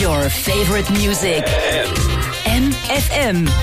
Your favorite music. MFM.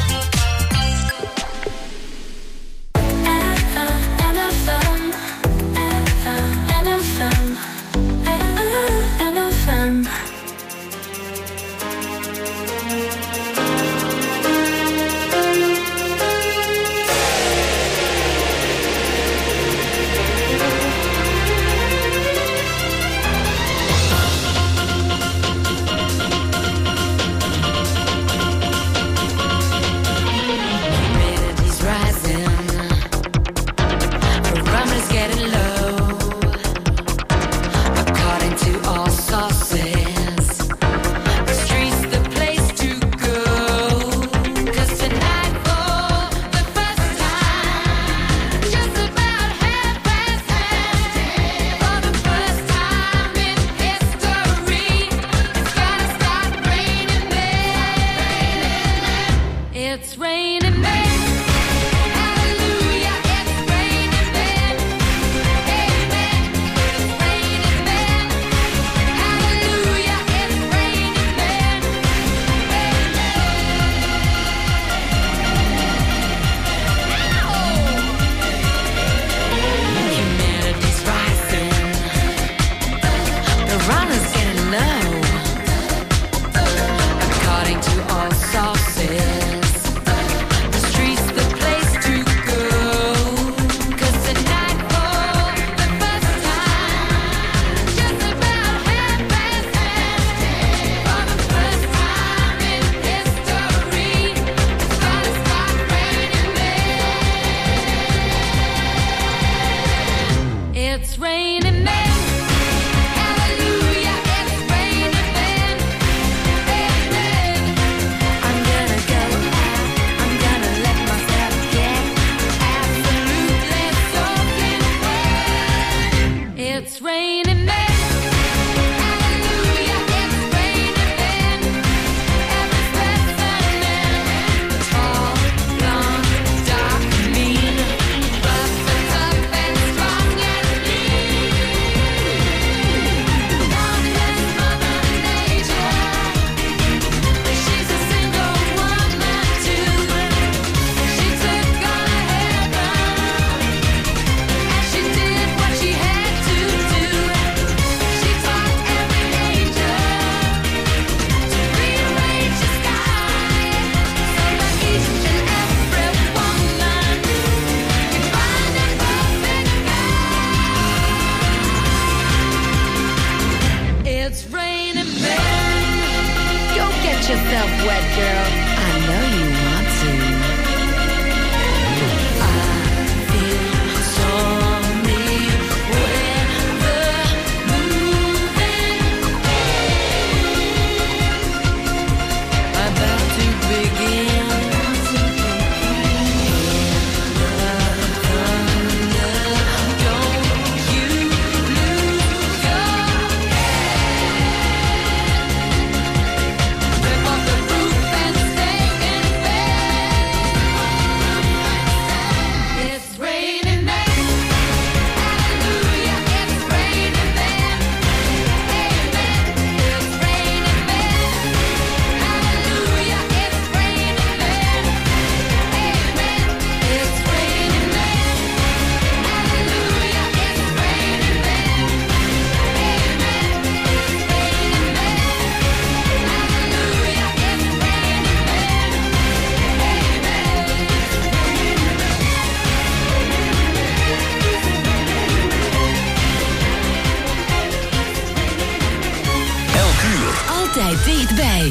Altijd dichtbij.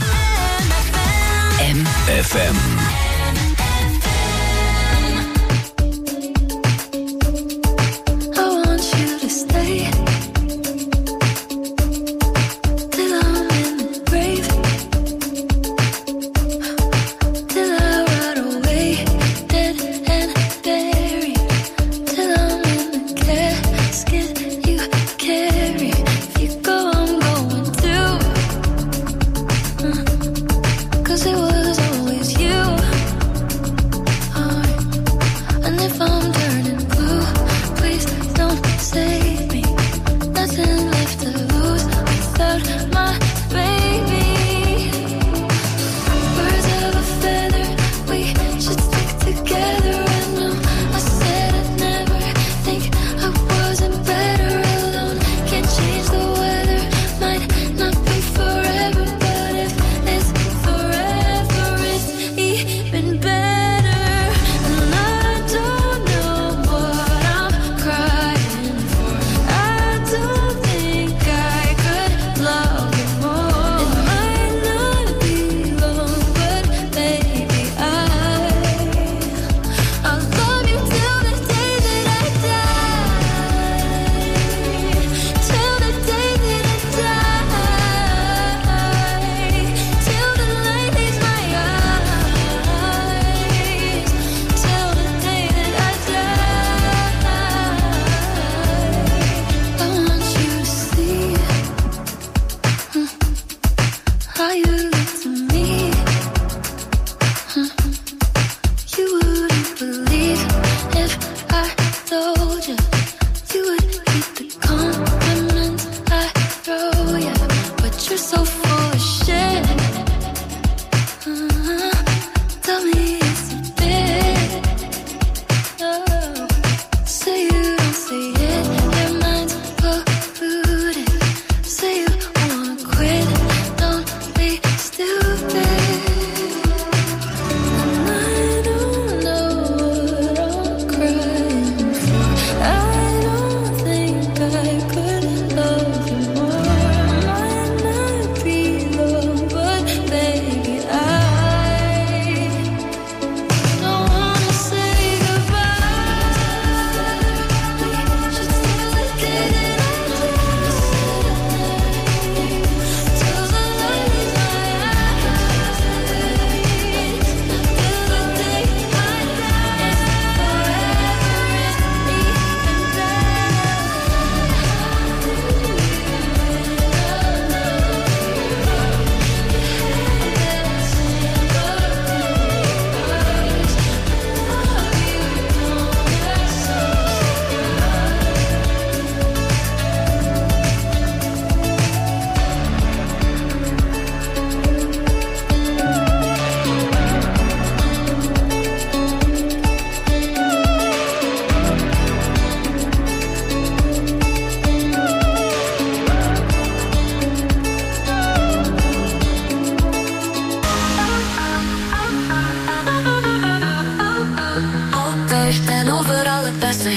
MFM. It was always you.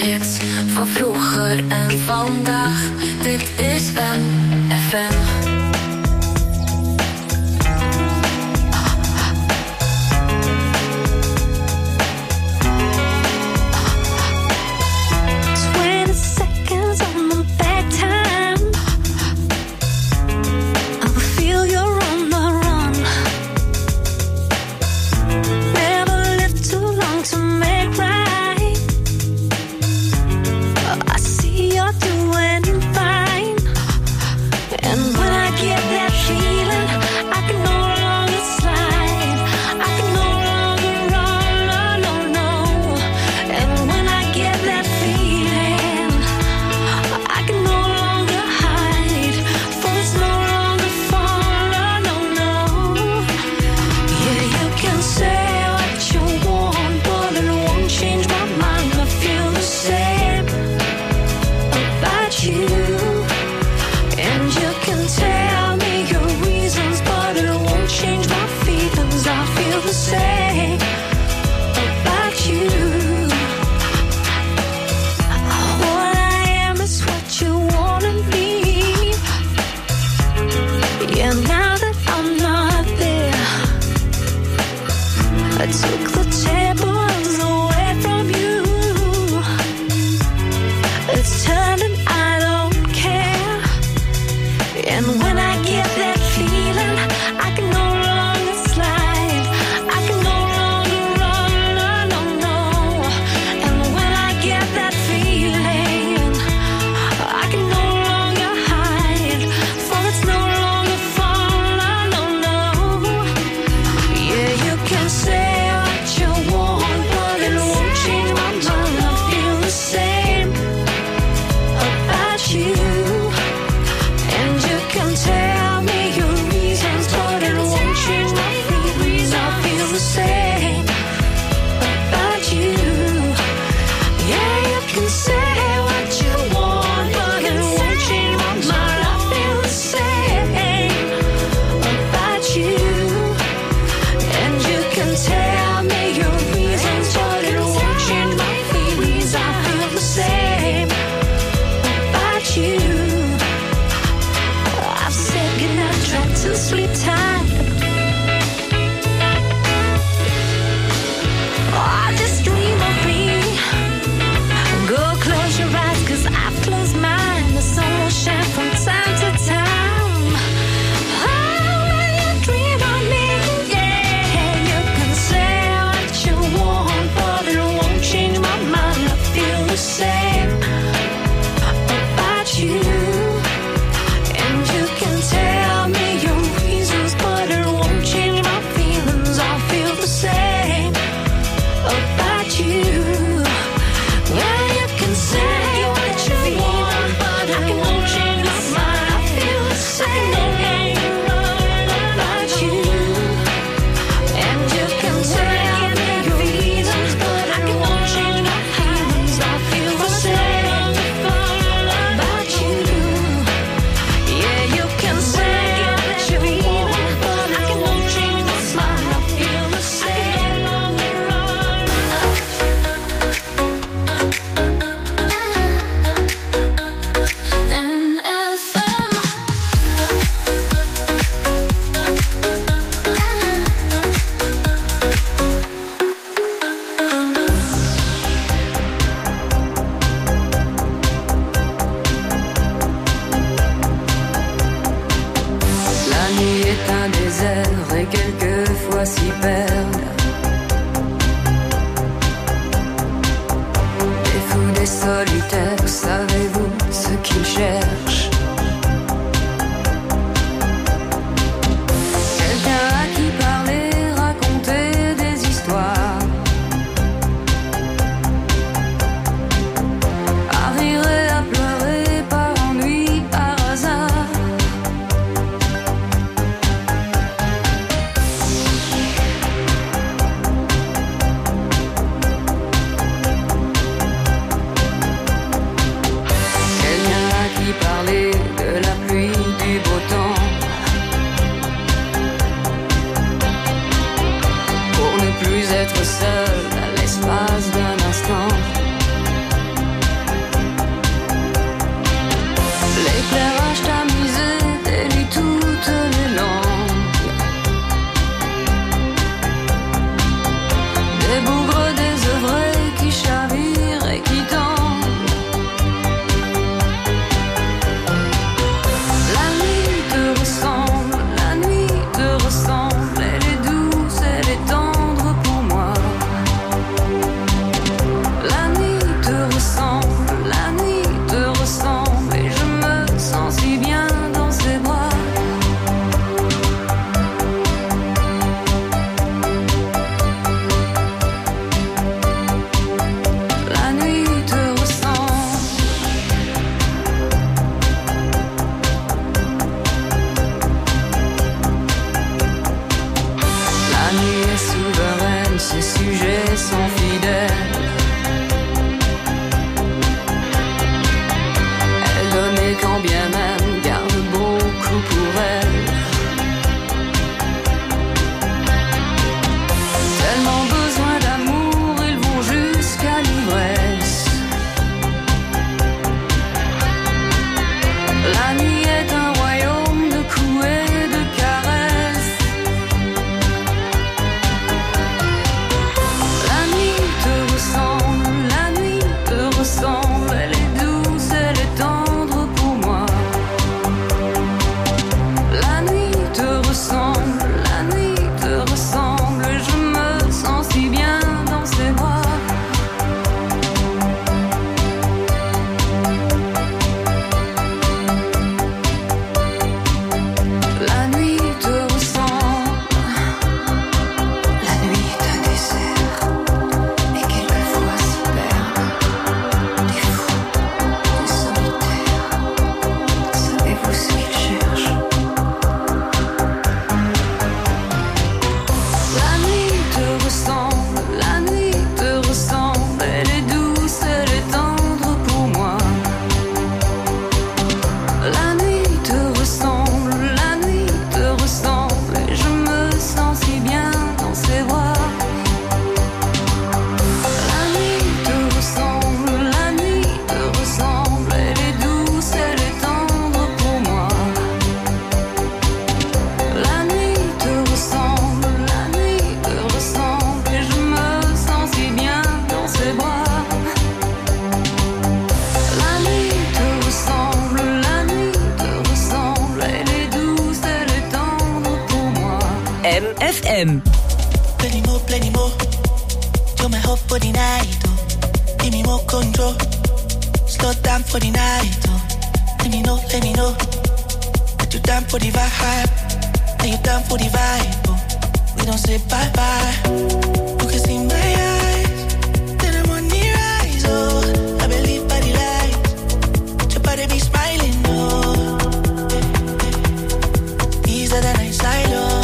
hits van vroeger en vandaag. Dit is FM. FM. Plenty more. You're my hope for the night, oh. Give me more control. Slow down for the night, oh. Let me know. That you down for the vibe. That you down for the vibe, oh. We don't say bye-bye. You can see my eyes. Then I'm on the rise, oh. I believe by the light. Your body be smiling, oh. These are the nights I love.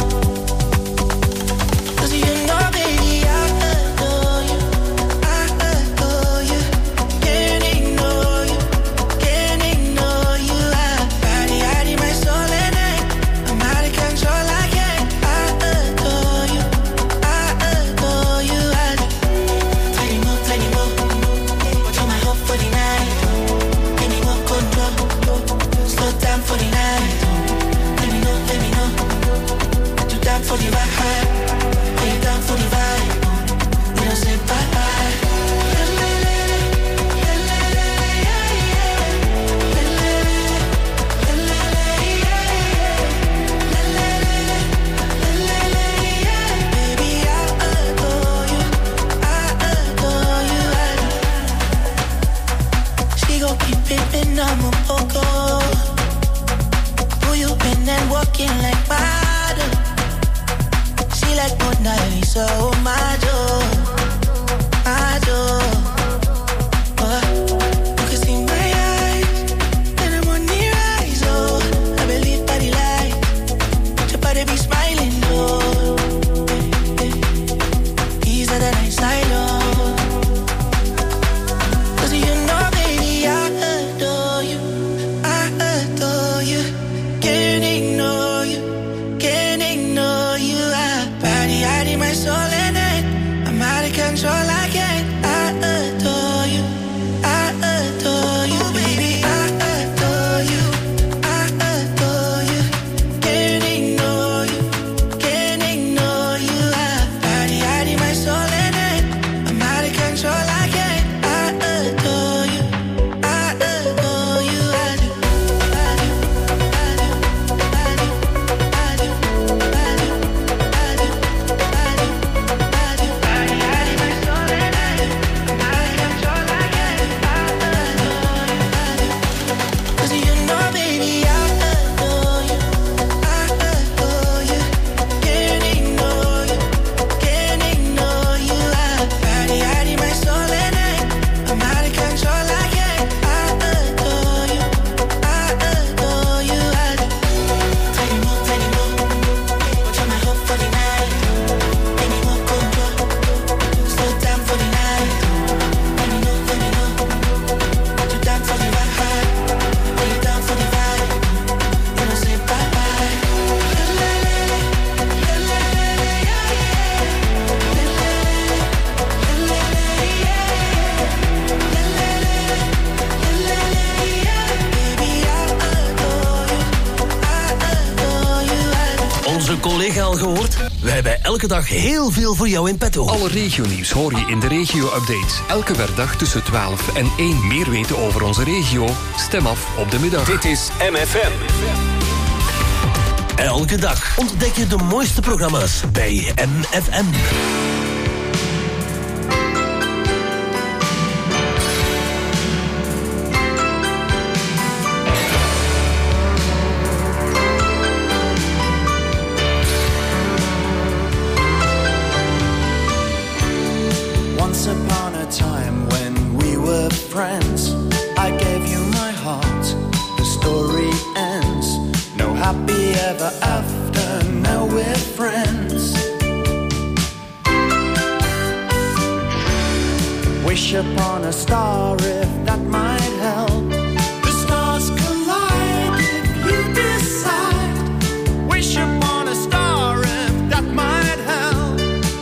For the vibe, are you down for the vibe? We don't say bye-bye. Baby, I adore you. She gon' keep pimpin', I'm a poco. Who you been and walking like model? Like Mona Lisa, oh my door. You can see my eyes, and I'm on the rise, oh. I believe by the light, your body be smiling, oh. These are the nights I love. 'Cause you know, baby, I adore you. Can't ignore you. Hiding my soul in it. I'm out of control, I can't. I adore you, baby. I adore you. Can't ignore you. Hiding my soul in it. I'm out of control, I can't. I adore you. I do. Collega al gehoord? We hebben elke dag heel veel voor jou in petto. Alle regionieuws hoor je in de regio-updates. Elke werkdag tussen 12 en 1. Meer weten over onze regio? Stem af op de middag. Dit is MFM. Elke dag ontdek je de mooiste programma's bij MFM. Upon a star if that might help. The stars collide if you decide. Wish upon a star if that might help.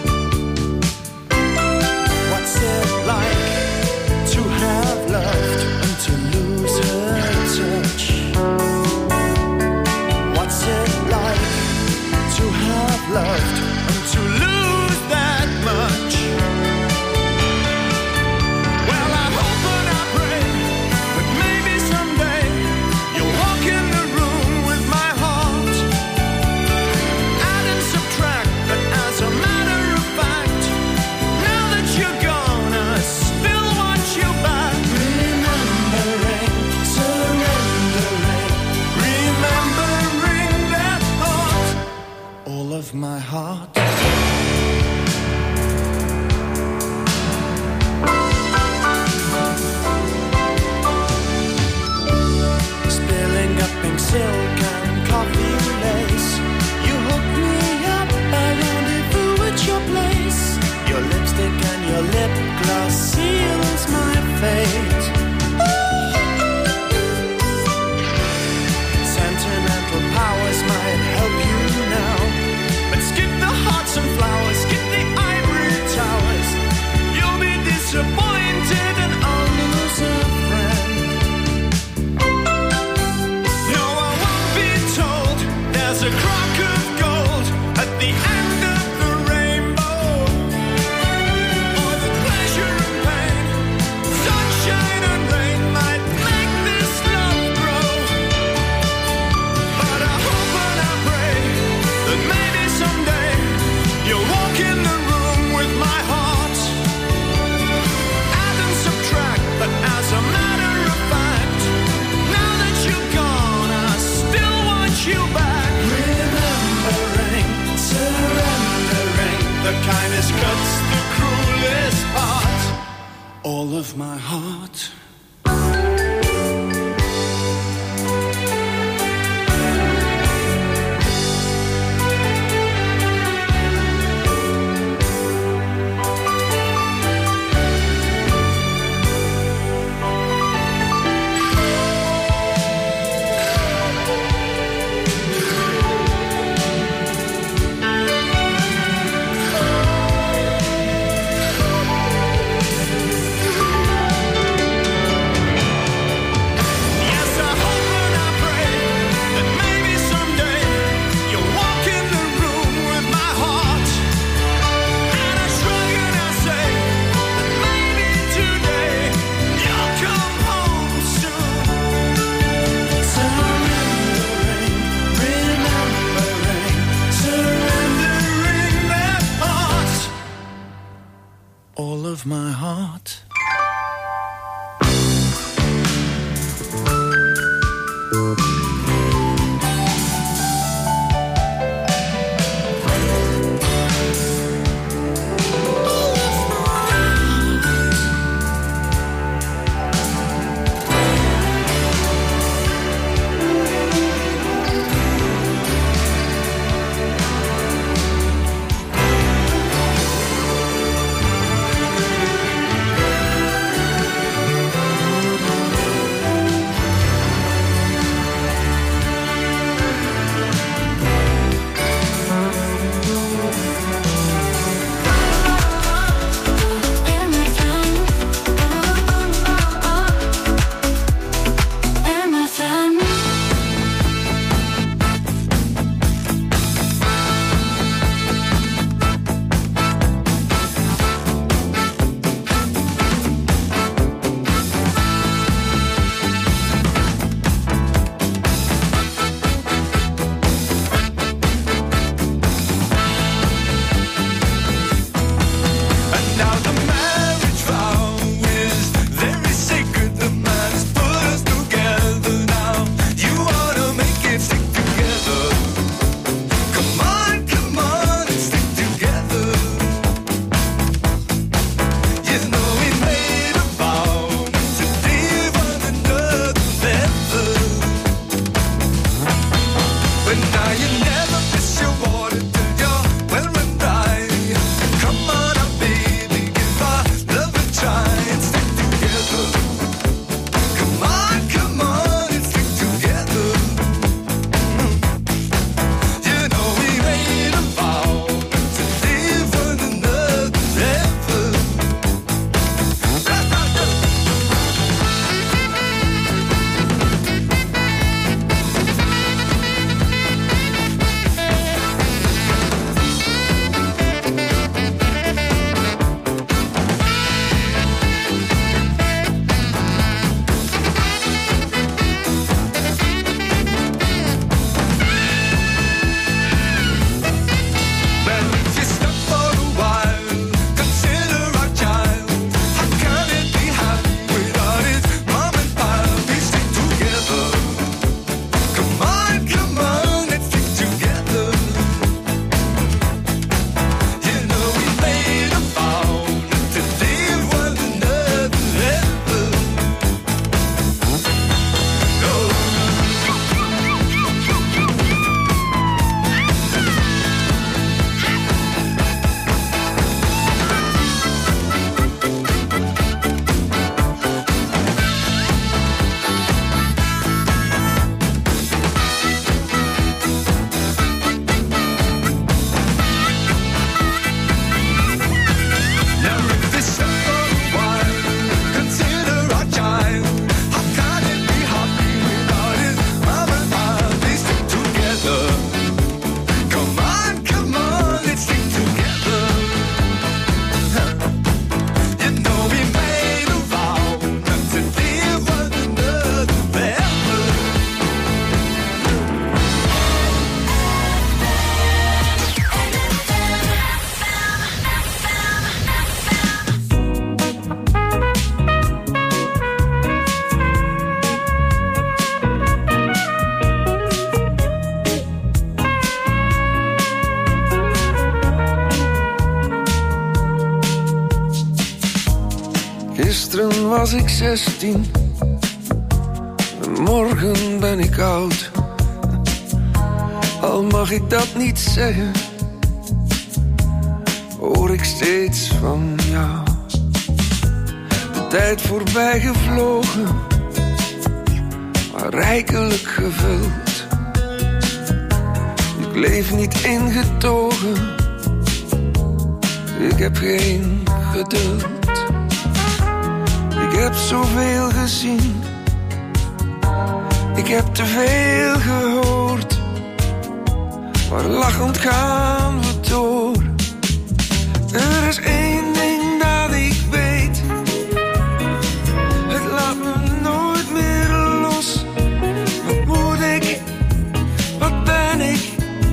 What's it like to have loved and to lose her touch? What's it like to have loved and to lose that much? Well, I hope and I pray was ik 16. En morgen ben ik oud. Al mag ik dat niet zeggen, hoor ik steeds van jou. De tijd voorbij gevlogen, maar rijkelijk gevuld. Ik leef niet ingetogen, ik heb geen geduld. Ik heb zoveel gezien, ik heb te veel gehoord. Maar lachend gaan we door. Er is één ding dat ik weet, het laat me nooit meer los. Wat moet ik, wat ben ik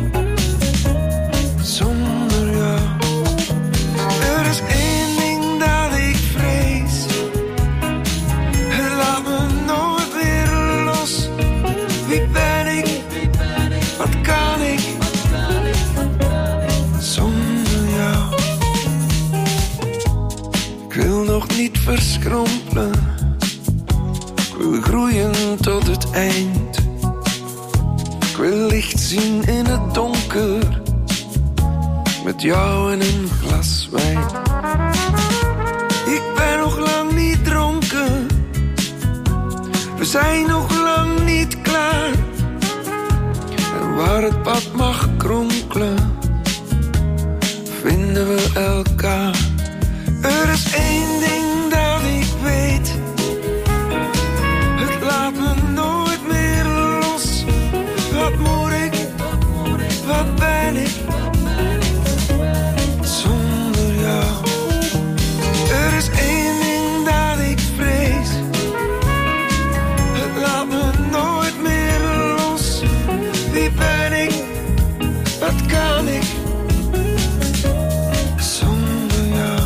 zonder jou? Er is één ding dat ik vrees, het laat me nooit meer los. Wie ben ik, wat kan ik zonder jou? Ik wil nog niet verschrompelen, ik wil groeien tot het eind. Ik wil licht zien in het donker, met jou en een glas wijn. Ik ben nog lang niet dronken, we zijn nog lang niet klaar. En waar het pad mag kronkelen, vinden we elkaar. Er is één ding dat ik weet, het laat me nooit meer los. Wat moet ik, wat ben ik zonder jou? Er is één ding dat ik vrees, het laat me nooit meer los. Wie ben ik, wat kan ik zonder jou?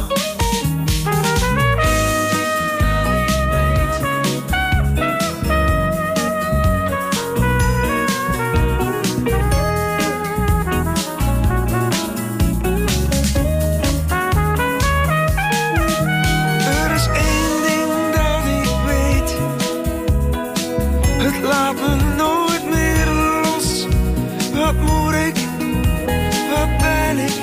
Er is één ding dat ik weet, het laat me nooit meer los. Wat moet ik, wat ben ik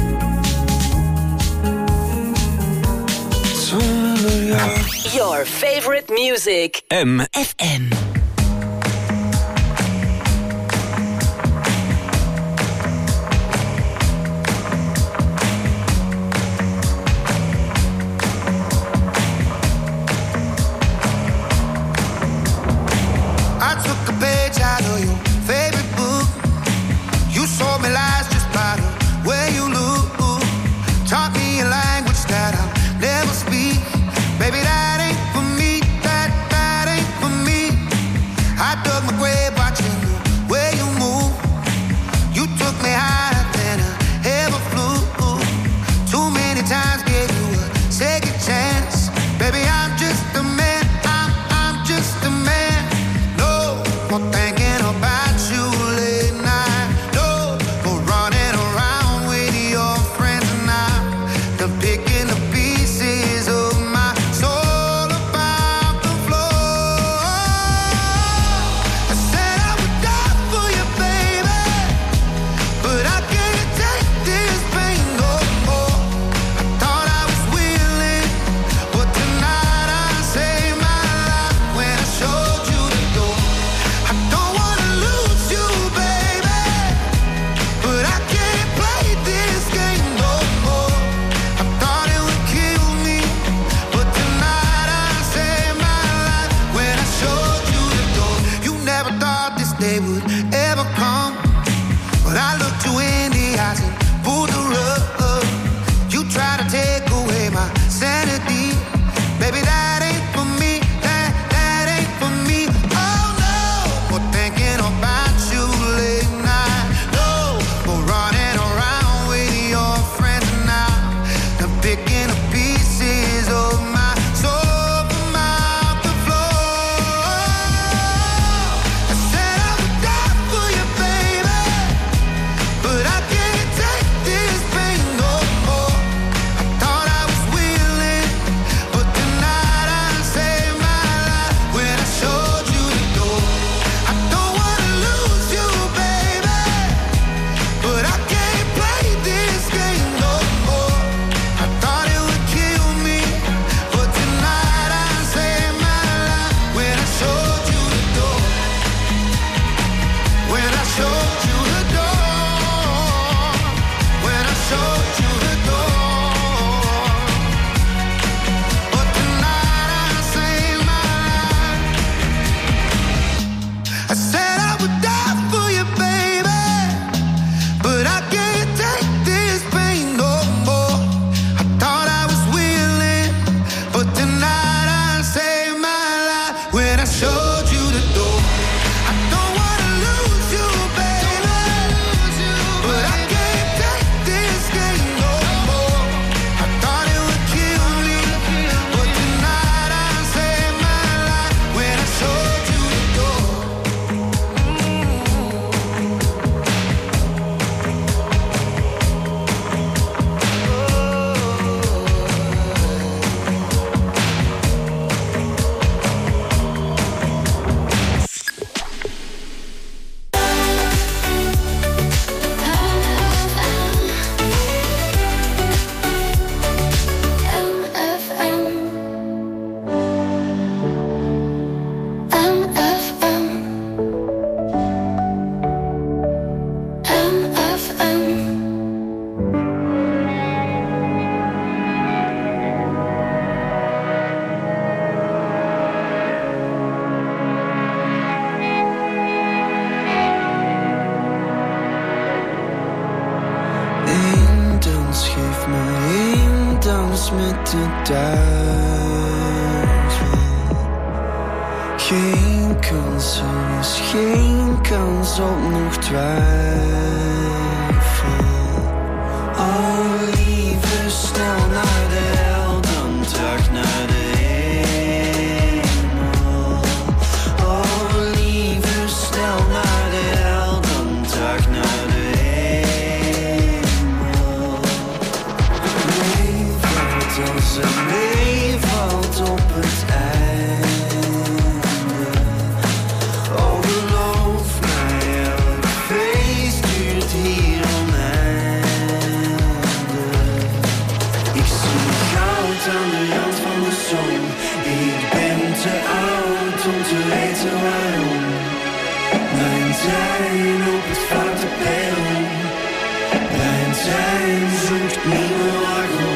zonder jou? Your favorite music. FM. I took a page out of your favorite book. You sold me lies just by the way you look. Taught me a language that I'll never speak. Baby, that ain't for me, that ain't for me. I showed you the door. I don't wanna lose you, baby, but I can't take this game no more. I thought it would kill me, but tonight I saved my life when I showed you the door. Met de duivel. Geen kans, er is geen kans op nog twijfel. Oh, liever snel naar de hel dan terug naar de hemel. Oh, liever snel naar de hel dan terug naar de hemel. Als er meevalt op het einde. Oh, geloof mij, elk feest duurt hier oneindig. Ik zie goud aan de rand van de zon. Ik ben te oud om te weten waarom. Mijn trein op het foute perron. Mijn trein zoekt nieuwe wagon.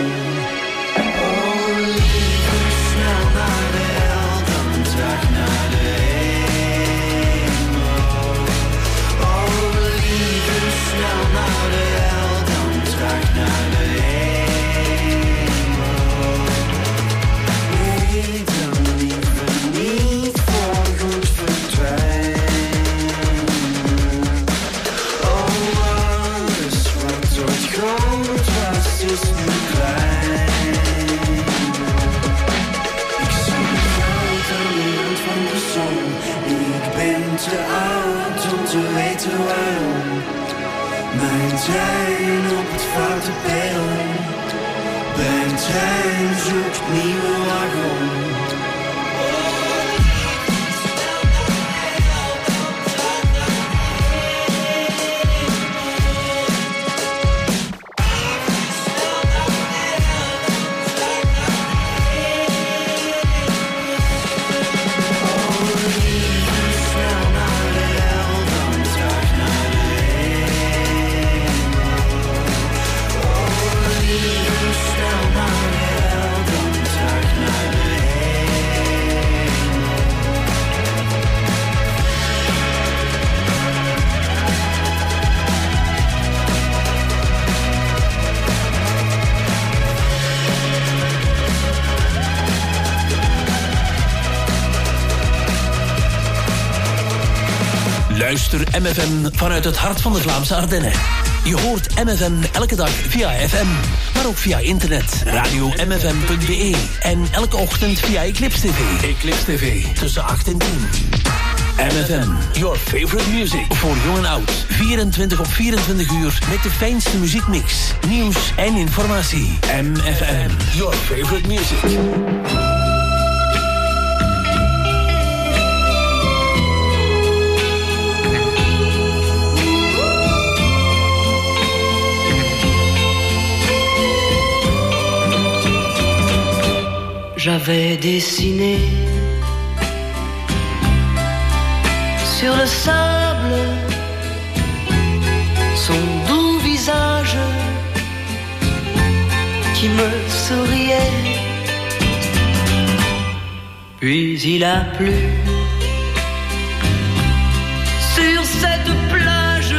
Te oud om te weten waarom. Mijn trein op het foute perron. Mijn trein zoekt nieuwe wagon. Luister MFM vanuit het hart van de Vlaamse Ardennen. Je hoort MFM elke dag via FM, maar ook via internet. Radio mfm.be en elke ochtend via Eclipse TV. Eclipse TV tussen 8 en 10. MFM, your favorite music. Voor jong en oud. 24 op 24 uur met de fijnste muziekmix, nieuws en informatie. MFM, your favorite music. J'avais dessiné sur le sable son doux visage qui me souriait. Puis il a plu sur cette plage,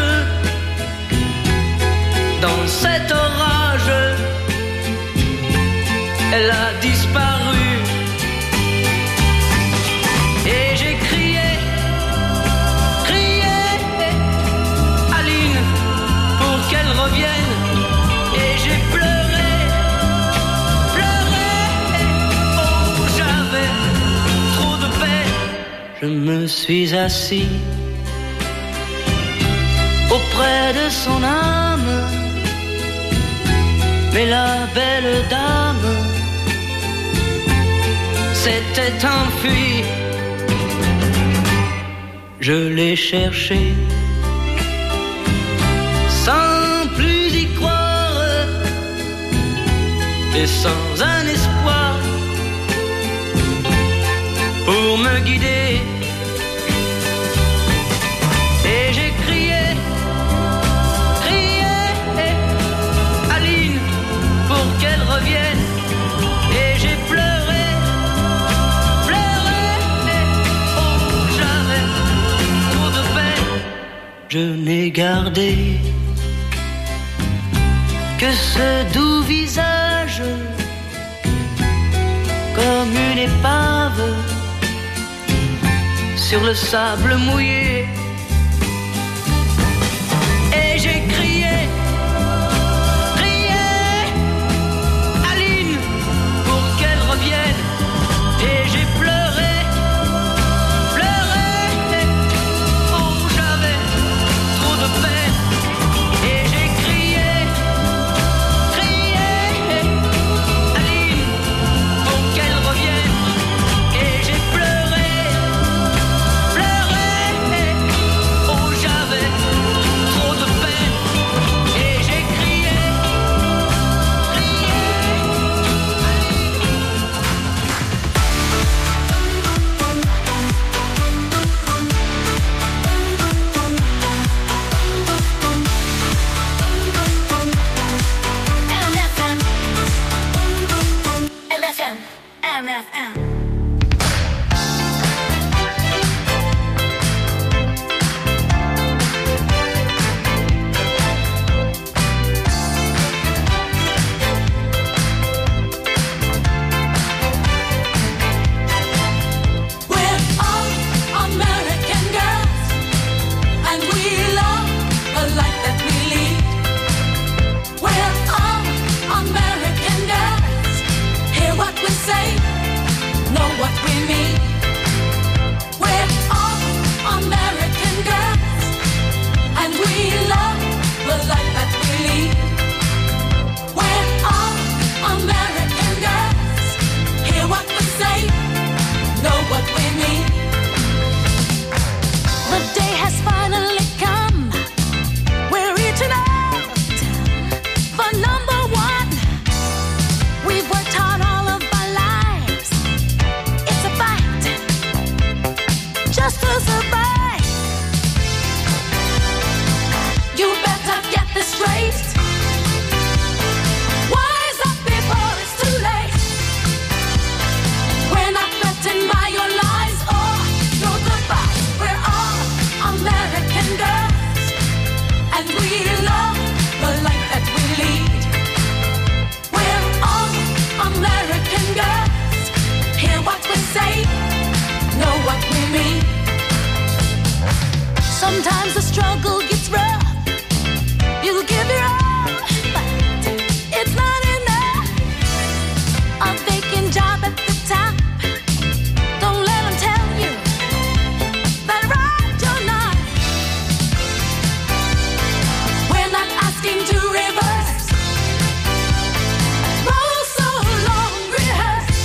dans cet orage, elle a disparu. Et j'ai je me suis assis auprès de son âme, mais la belle dame s'était enfuie. Je l'ai cherchée sans plus y croire et sans un espoir pour me guider. Et j'ai crié, crié, Aline, pour qu'elle revienne. Et j'ai pleuré, pleuré, oh j'avais trop de peine. Je n'ai gardé que ce doux visage comme une épave sur le sable mouillé. Et j'ai crié, crié, Aline, pour qu'elle revienne. Et j'ai pleuré, pleuré, oh j'avais trop de peine. Et j'ai crié, crié, Aline, pour qu'elle revienne. Et j'ai pleuré, pleuré, oh j'avais trop de peine. Et j'ai crié, crié, MFM. We're all American girls, and we love the life that we lead. We're all American girls. Hear what we say, know what we mean. We're all American girls, and we love the life that we lead. We're all American girls. Hear what we say, know what we mean. The day has finally come. We're reaching out for number one. We've worked hard all of our lives. It's a fight just to survive. You better get this straight. Wise up before it's too late. We're not threatened by your lies or your goodbyes. We're all American girls, and we love the life that we lead. We're all American girls. Hear what we say, know what we mean. Sometimes the struggle gets rough. You give your all, but it's not enough. A vacant job at the top. Don't let them tell you that right you're not. We're not asking to reverse. Roll so long, rehearse.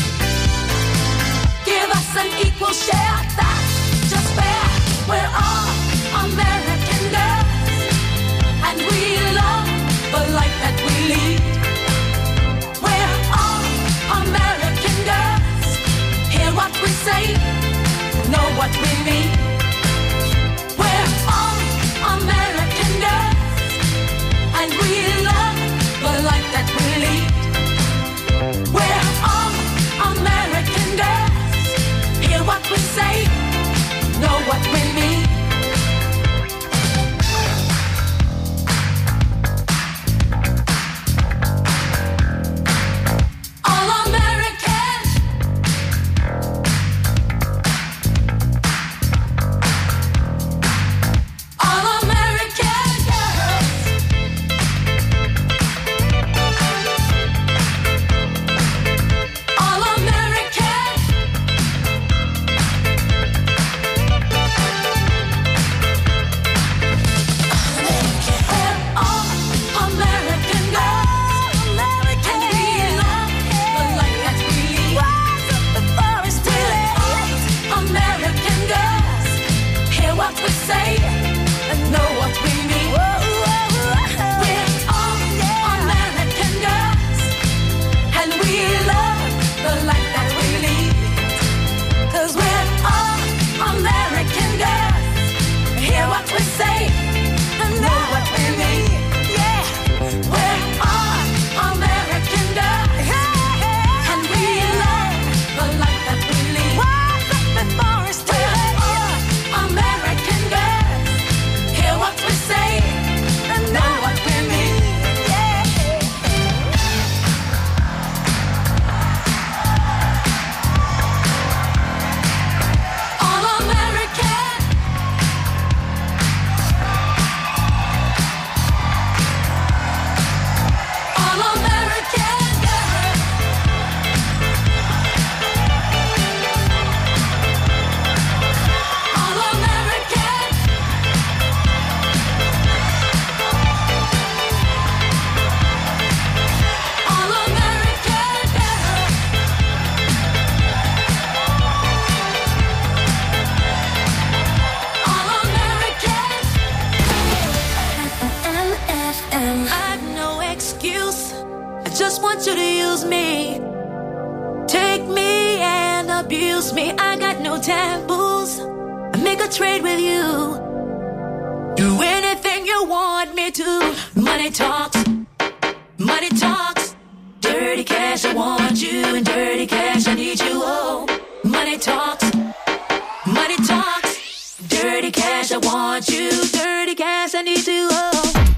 Give us an equal share, that's just fair. We're all American girls, and we love the life that we lead. We're all American girls. Hear what we say, know what we mean. We're all American girls, and we love the life that we lead. We're all American girls. Hear what we say, know what we mean. All American. taboos. I make a trade with you. Do anything you want me to. Money talks. Money talks. Dirty cash, I want you. And dirty cash, I need you. Oh, money talks. Money talks. Dirty cash, I want you. Dirty cash, I need you. Oh.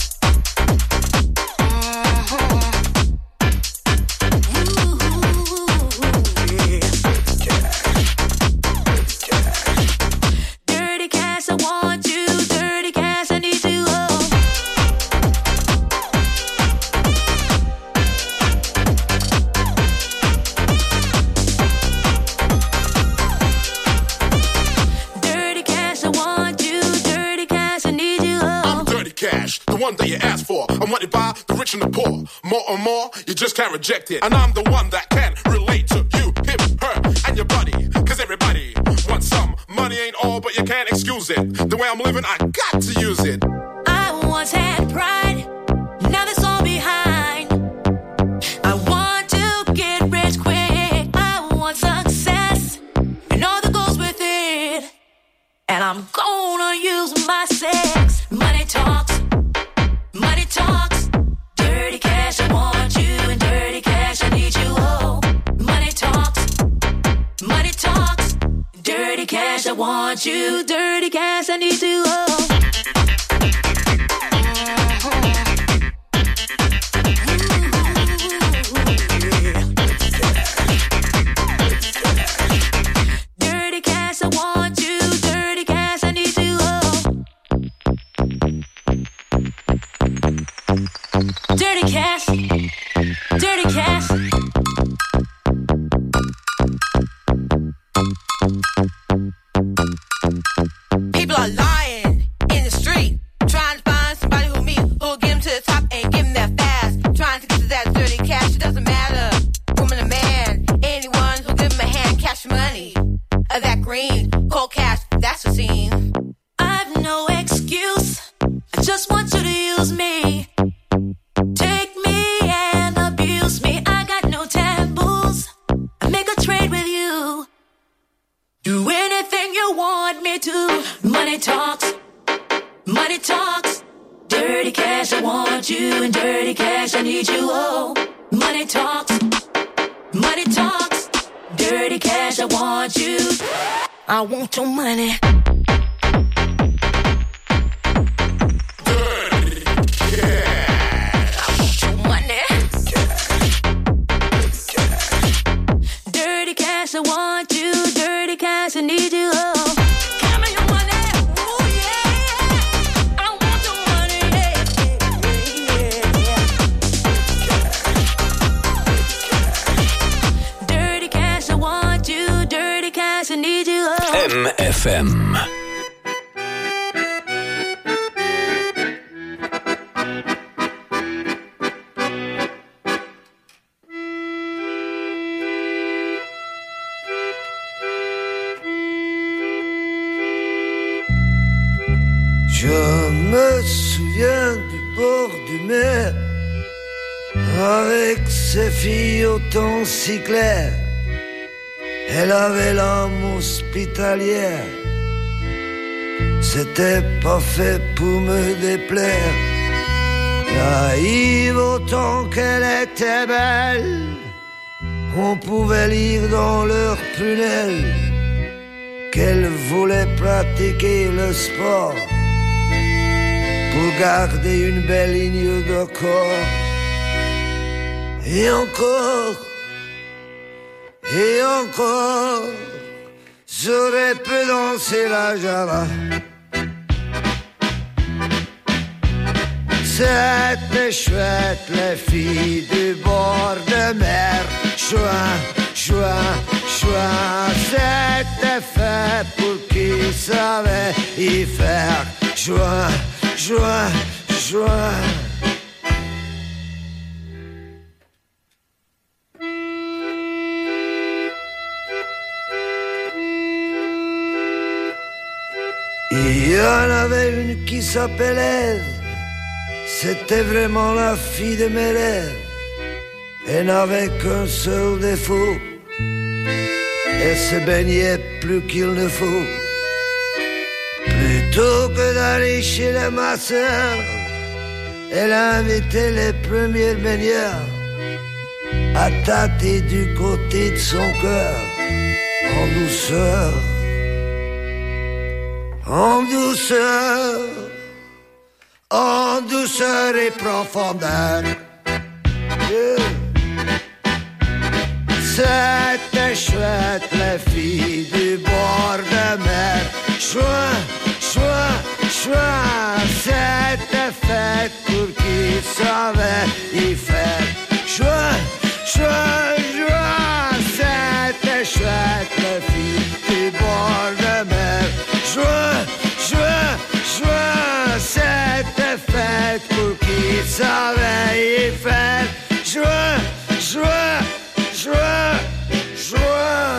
The one that you asked for. I'm wanted by the rich and the poor. More and more, you just can't reject it. And I'm the one that can relate to you, him, her, and your buddy. Cause everybody wants some. Money ain't all, but you can't excuse it. The way I'm living, I got to use it. I once had pride, now that's all behind. I want to get rich quick. I want success, and all that goes with it. And I'm gonna use my sex. Money talks. Money talks, dirty cash, I want you, and dirty cash, I need you, oh. Money talks, dirty cash, I want you, dirty cash, I need you, oh. Dirty cash, I want you, dirty cash, I need you, oh. Dirty cash, dirty cash. People are lying in the street, trying to find somebody who'll get them to the top and give them that fast. Trying to get to that dirty cash, it doesn't matter, woman or man. Anyone who'll give them a hand, cash money, or that green, cold cash, that's the scene. I've no excuse, I just want you to use me. Take me and abuse me, I got no taboos. I make a trade with you. Do anything you want me to. Money talks, money talks. Dirty cash, I want you, and dirty cash, I need you, oh. Money talks, dirty cash, I want you. I want your money. I want you, dirty cash, I need you, oh. Give me your money, ooh yeah. I want your money, yeah. Dirty cash, I want you, dirty cash, I need you, oh. MFM. Je me souviens du bord de mer, avec ses filles au temps si clair. Elle avait l'âme hospitalière, c'était pas fait pour me déplaire. Naïve autant qu'elle était belle, on pouvait lire dans leurs prunelles qu'elle voulait pratiquer le sport pour garder une belle ligne de corps. Et encore, j'aurais pu danser la java. C'était chouette, les filles du bord de mer. Chouin, chouin, chouin. C'était fait pour qui savait y faire. Chouin, chouin, chouin. Il y en avait une qui s'appelait Ève. C'était vraiment la fille de mes rêves. Elle n'avait qu'un seul défaut. et se baignait plus qu'il ne faut. Plutôt que d'aller chez le masseur, elle invitait les premiers baigneurs à tâter du côté de son cœur, en douceur, en douceur, en douceur et profondeur. C'était chouette, les filles du bord de mer. Chouin, chouin, chouin, c'était fait pour qui savait y faire. Chouin, chouin, chouin, c'était chouette, les filles du bord de mer. Chouin, chouin, chouin, c'était fait pour qui savait y faire. Chouin, chouin, chouin, chouin.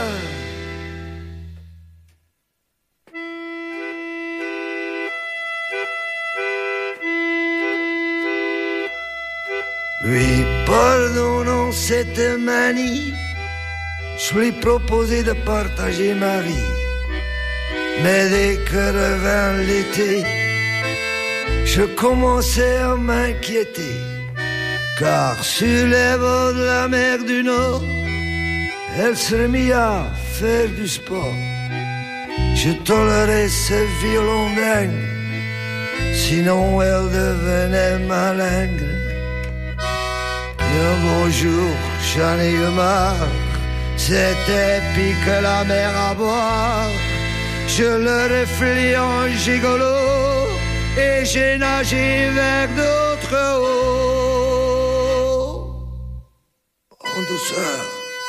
Lui pardonnant cette manie, je lui proposais de partager ma vie. Mais dès que revint l'été, je commençais à m'inquiéter. Car sur les bords de la mer du Nord, elle se remit à faire du sport. Je tolérais ce violon dingue, sinon elle devenait malingre. Et un beau jour, j'en ai eu marre, c'était pique la mer à boire. Je le reflus en gigolo et j'ai nagé vers d'autres eaux. En douceur,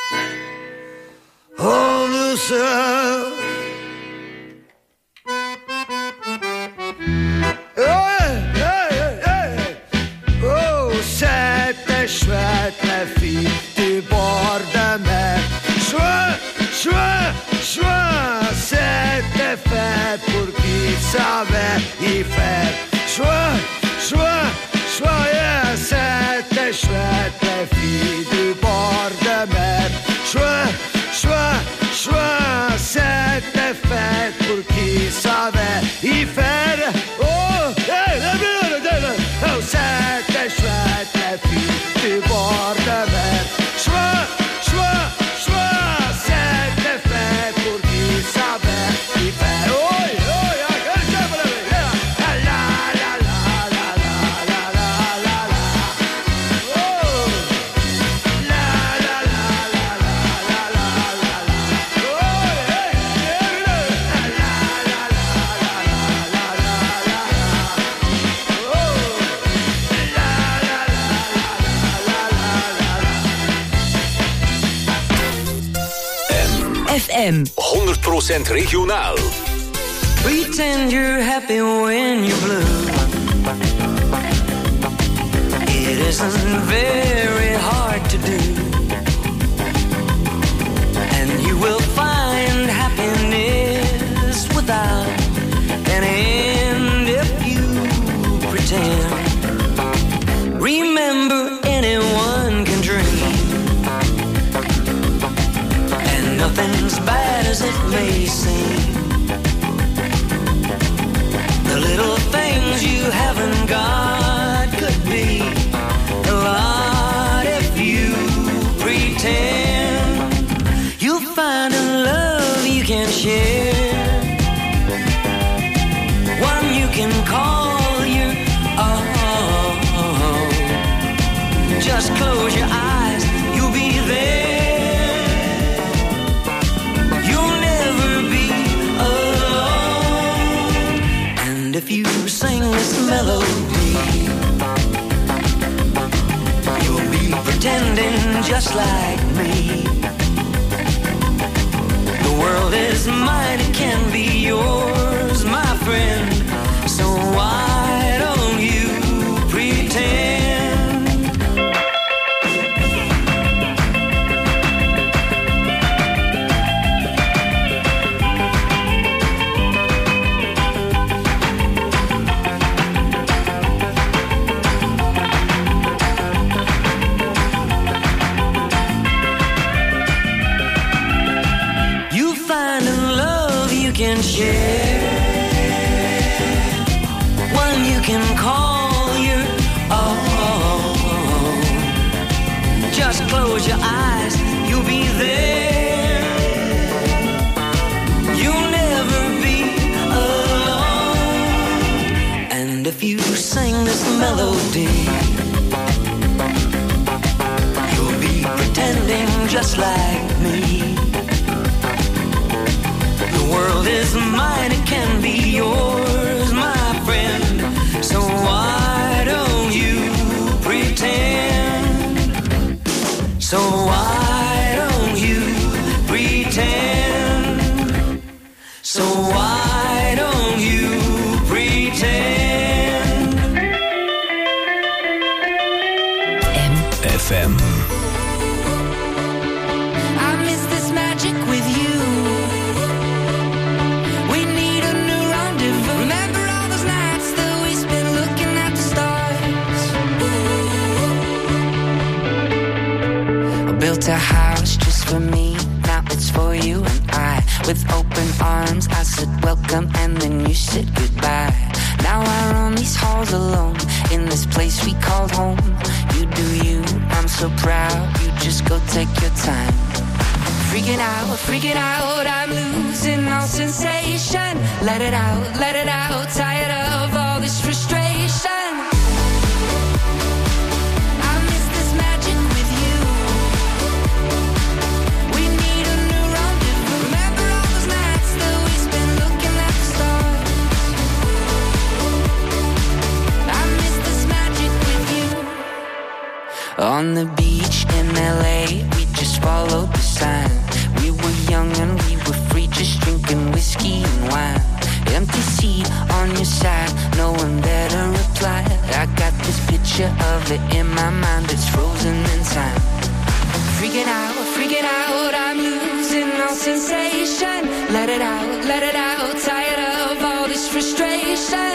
en douceur. Oh, c'était chouette, la fille du bord de mer. Chouette, chouette, chouette, c'était fait pour qui savait y faire. Chouette, chouette, chouette, c'était chouette, la fille du bord de mer. Chouette, chouette, chouette, c'était fait pour qui savait y faire. Oh, c'était chouette, la fille du bord de mer. Chouette, chouette, chouette, c'était fait pour qui savait y faire. Oh, FM 100% regionaal. Pretend you're happy when you're blue. It isn't very hard to do. And you will find happiness without an end if you pretend. Remember, anyone can dream. Nothing's bad as it may seem. The little things you haven't got could be a lot if you pretend. You'll find a love you can share, one you can call your own. Just close your eyes, you'll be there. If you sing this melody, you'll be pretending just like me. The world is mine, it can be yours, my friend. So why don't you pretend? there. One you can call your own. Just close your eyes, you'll be there. You'll never be alone. And if you sing this melody, you'll be pretending just like me. The world is mine, it can be yours, my friend. So why don't you pretend? So why don't you pretend? So why don't you pretend? FM. I miss this magic with you. We need a new rendezvous. Remember all those nights that we spent looking at the stars. I built a house just for me. Now it's for you and I. With open arms, I said welcome and then you said goodbye. Now I roam these halls alone in this place we called home. You do you, I'm so proud. You just go take your time. Freaking out, I'm losing all sensation. Let it out, tired of all this frustration. I miss this magic with you. We need a new rendezvous. Remember all those nights that we spent looking at the stars. I miss this magic with you. On the beach in LA, we just followed the sign. We were young and we were free, just drinking whiskey and wine. Empty seat on your side, no one there to reply. I got this picture of it in my mind that's frozen in time. Freaking out, I'm losing all sensation. Let it out, tired of all this frustration.